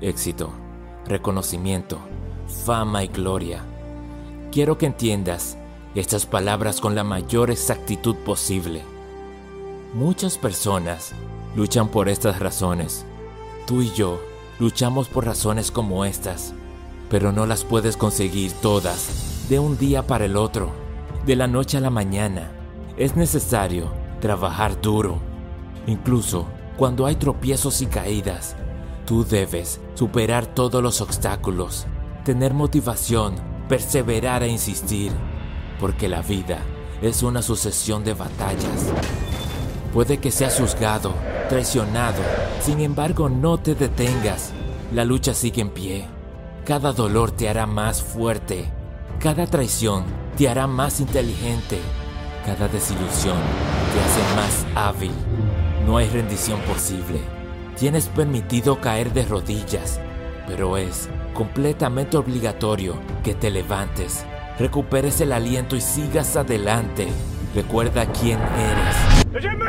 éxito, reconocimiento, fama y gloria. Quiero que entiendas estas palabras con la mayor exactitud posible. Muchas personas luchan por estas razones. Tú y yo luchamos por razones como estas, pero no las puedes conseguir todas de un día para el otro, de la noche a la mañana. Es necesario trabajar duro. Incluso cuando hay tropiezos y caídas, tú debes superar todos los obstáculos, tener motivación, perseverar e insistir, porque la vida es una sucesión de batallas. Puede que seas juzgado, traicionado, sin embargo no te detengas. La lucha sigue en pie. Cada dolor te hará más fuerte. Cada traición te hará más inteligente. Cada desilusión te hace más hábil. No hay rendición posible. Tienes permitido caer de rodillas, pero es completamente obligatorio que te levantes, recuperes el aliento y sigas adelante. Recuerda quién eres.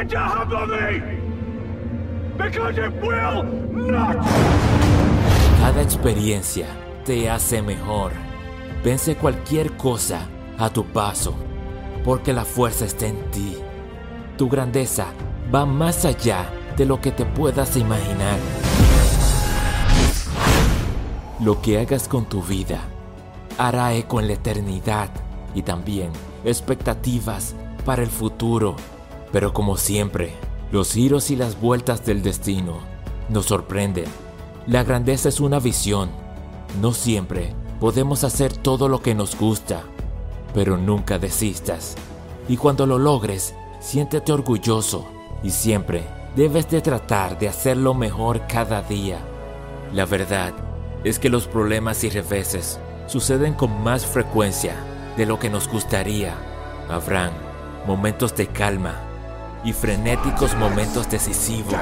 Cada experiencia te hace mejor. Vence cualquier cosa a tu paso, porque la fuerza está en ti. Tu grandeza va más allá de lo que te puedas imaginar. Lo que hagas con tu vida hará eco en la eternidad y también expectativas para el futuro. Pero como siempre, los giros y las vueltas del destino nos sorprenden. La grandeza es una visión. No siempre podemos hacer todo lo que nos gusta, pero nunca desistas. Y cuando lo logres, siéntete orgulloso y siempre debes de tratar de hacerlo mejor cada día. La verdad es que los problemas y reveses suceden con más frecuencia de lo que nos gustaría. Habrán momentos de calma y frenéticos momentos decisivos.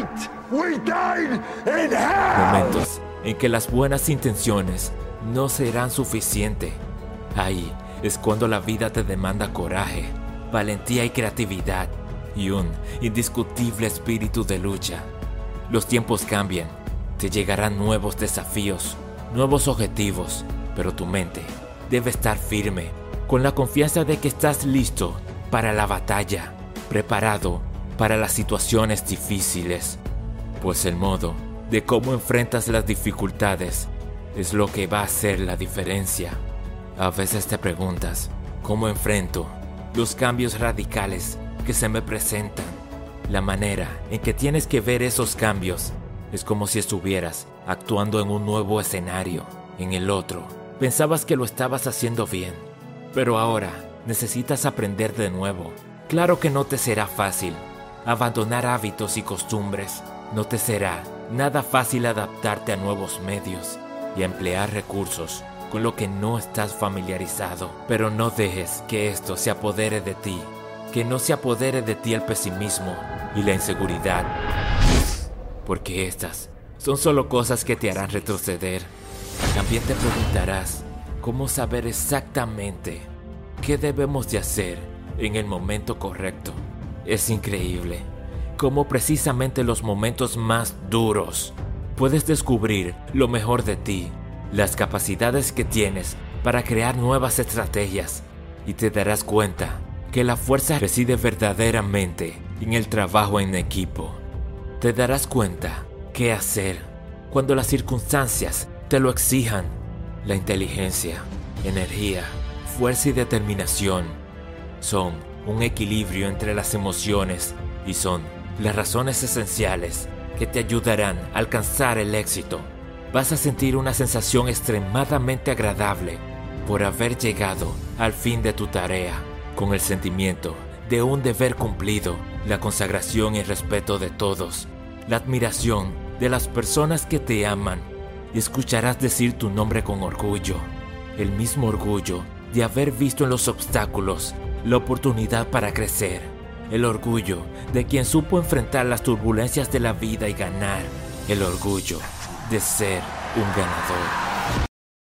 Momentos en que las buenas intenciones no serán suficientes. Ahí es cuando la vida te demanda coraje, valentía y creatividad, y un indiscutible espíritu de lucha. Los tiempos cambian, te llegarán nuevos desafíos, nuevos objetivos, pero tu mente debe estar firme, con la confianza de que estás listo para la batalla, preparado para las situaciones difíciles, pues el modo de cómo enfrentas las dificultades es lo que va a hacer la diferencia. A veces te preguntas, ¿cómo enfrento los cambios radicales que se me presentan? La manera en que tienes que ver esos cambios es como si estuvieras actuando en un nuevo escenario. En el otro, pensabas que lo estabas haciendo bien, pero ahora necesitas aprender de nuevo. Claro que no te será fácil abandonar hábitos y costumbres. No te será nada fácil adaptarte a nuevos medios y a emplear recursos con lo que no estás familiarizado. Pero no dejes que esto se apodere de ti. Que no se apodere de ti el pesimismo y la inseguridad, porque estas son solo cosas que te harán retroceder. También te preguntarás cómo saber exactamente qué debemos de hacer en el momento correcto. Es increíble cómo precisamente en los momentos más duros puedes descubrir lo mejor de ti, las capacidades que tienes para crear nuevas estrategias, y te darás cuenta que la fuerza reside verdaderamente en el trabajo en equipo. Te darás cuenta qué hacer cuando las circunstancias te lo exijan. La inteligencia, energía, fuerza y determinación son un equilibrio entre las emociones y son las razones esenciales que te ayudarán a alcanzar el éxito. Vas a sentir una sensación extremadamente agradable por haber llegado al fin de tu tarea, con el sentimiento de un deber cumplido, la consagración y el respeto de todos, la admiración de las personas que te aman, y escucharás decir tu nombre con orgullo, el mismo orgullo de haber visto en los obstáculos la oportunidad para crecer, el orgullo de quien supo enfrentar las turbulencias de la vida y ganar, el orgullo de ser un ganador.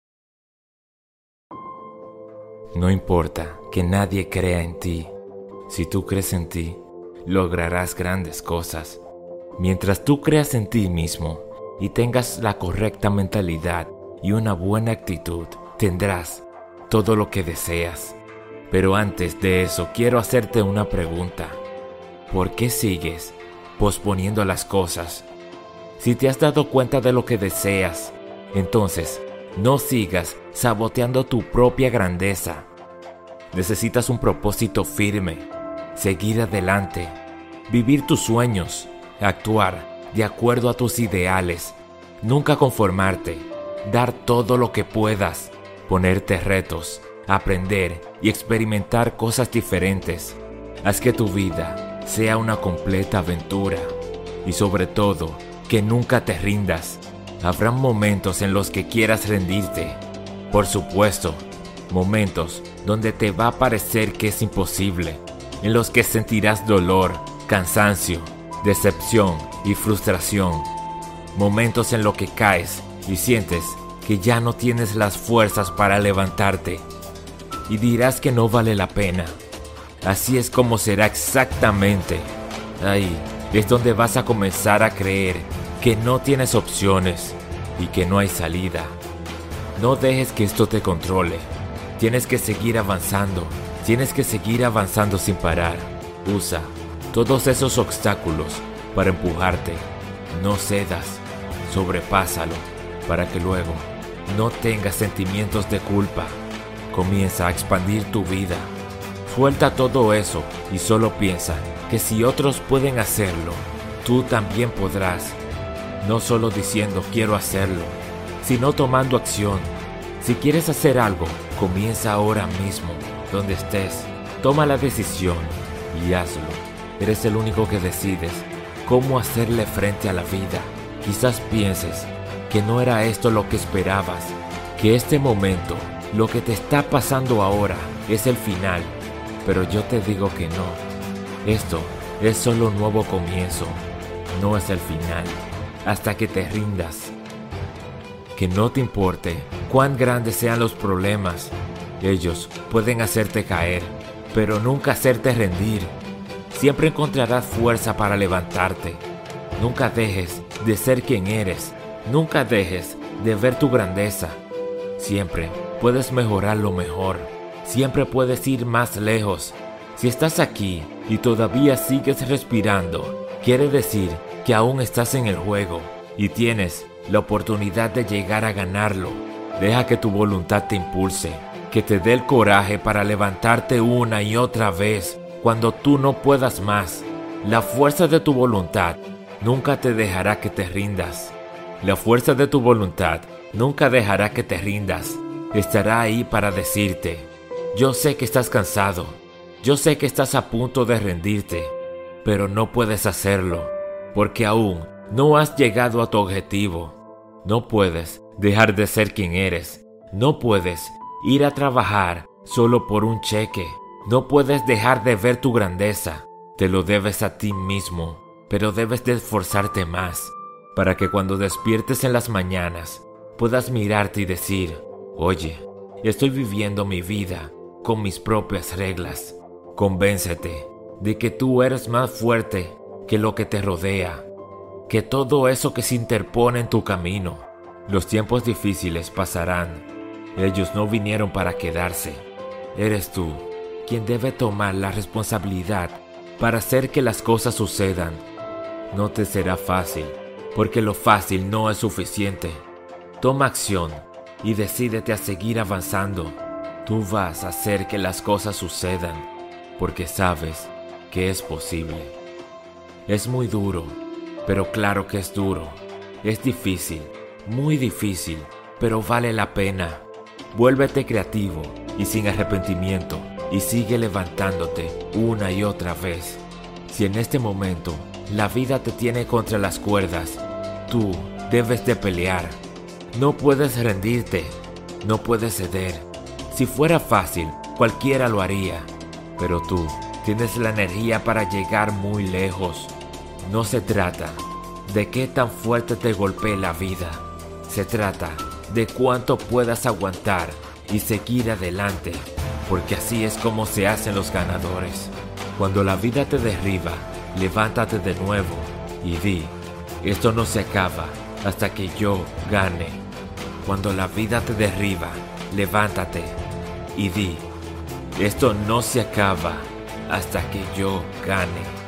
No importa que nadie crea en ti. Si tú crees en ti, lograrás grandes cosas. Mientras tú creas en ti mismo, y tengas la correcta mentalidad y una buena actitud, tendrás todo lo que deseas. Pero antes de eso, quiero hacerte una pregunta. ¿Por qué sigues posponiendo las cosas? Si te has dado cuenta de lo que deseas, entonces no sigas saboteando tu propia grandeza. Necesitas un propósito firme, seguir adelante, vivir tus sueños, actuar de acuerdo a tus ideales, nunca conformarte, dar todo lo que puedas, ponerte retos, aprender y experimentar cosas diferentes. Haz que tu vida sea una completa aventura y sobre todo, que nunca te rindas. Habrán momentos en los que quieras rendirte. Por supuesto, momentos donde te va a parecer que es imposible, en los que sentirás dolor, cansancio, decepción y frustración. Momentos en los que caes y sientes que ya no tienes las fuerzas para levantarte y dirás que no vale la pena. Así es como será exactamente. Ahí es donde vas a comenzar a creer que no tienes opciones y que no hay salida. No dejes que esto te controle. Tienes que seguir avanzando. Tienes que seguir avanzando sin parar. Usa todos esos obstáculos para empujarte. No cedas. Sobrepásalo para que luego no tengas sentimientos de culpa. Comienza a expandir tu vida. Suelta todo eso y solo piensa que si otros pueden hacerlo, tú también podrás. No solo diciendo quiero hacerlo, sino tomando acción. Si quieres hacer algo, comienza ahora mismo, donde estés. Toma la decisión y hazlo. Eres el único que decides cómo hacerle frente a la vida. Quizás pienses que no era esto lo que esperabas, que este momento, lo que te está pasando ahora, es el final. Pero yo te digo que no. Esto es solo un nuevo comienzo, no es el final. Hasta que te rindas. Que no te importe cuán grandes sean los problemas. Ellos pueden hacerte caer, pero nunca hacerte rendir. Siempre encontrarás fuerza para levantarte. Nunca dejes de ser quien eres. Nunca dejes de ver tu grandeza. Siempre puedes mejorar lo mejor. Siempre puedes ir más lejos. Si estás aquí y todavía sigues respirando, quiere decir que aún estás en el juego y tienes la oportunidad de llegar a ganarlo. Deja que tu voluntad te impulse, que te dé el coraje para levantarte una y otra vez cuando tú no puedas más. La fuerza de tu voluntad nunca te dejará que te rindas. La fuerza de tu voluntad nunca dejará que te rindas. Estará ahí para decirte, yo sé que estás cansado, yo sé que estás a punto de rendirte, pero no puedes hacerlo. Porque aún no has llegado a tu objetivo. No puedes dejar de ser quien eres. No puedes ir a trabajar solo por un cheque. No puedes dejar de ver tu grandeza. Te lo debes a ti mismo, pero debes de esforzarte más para que cuando despiertes en las mañanas puedas mirarte y decir, oye, estoy viviendo mi vida con mis propias reglas. Convéncete de que tú eres más fuerte que lo que te rodea, que todo eso que se interpone en tu camino. Los tiempos difíciles pasarán. Ellos no vinieron para quedarse. Eres tú quien debe tomar la responsabilidad para hacer que las cosas sucedan. No te será fácil, porque lo fácil no es suficiente. Toma acción y decídete a seguir avanzando. Tú vas a hacer que las cosas sucedan, porque sabes que es posible. Es muy duro, pero claro que es duro. Es difícil, muy difícil, pero vale la pena. Vuélvete creativo y sin arrepentimiento y sigue levantándote una y otra vez. Si en este momento la vida te tiene contra las cuerdas, tú debes de pelear. No puedes rendirte, no puedes ceder. Si fuera fácil, cualquiera lo haría, pero tú tienes la energía para llegar muy lejos. No se trata de qué tan fuerte te golpee la vida. Se trata de cuánto puedas aguantar y seguir adelante, porque así es como se hacen los ganadores. Cuando la vida te derriba, levántate de nuevo y di, esto no se acaba, hasta que yo gane. Cuando la vida te derriba, levántate y di, esto no se acaba hasta que yo gane.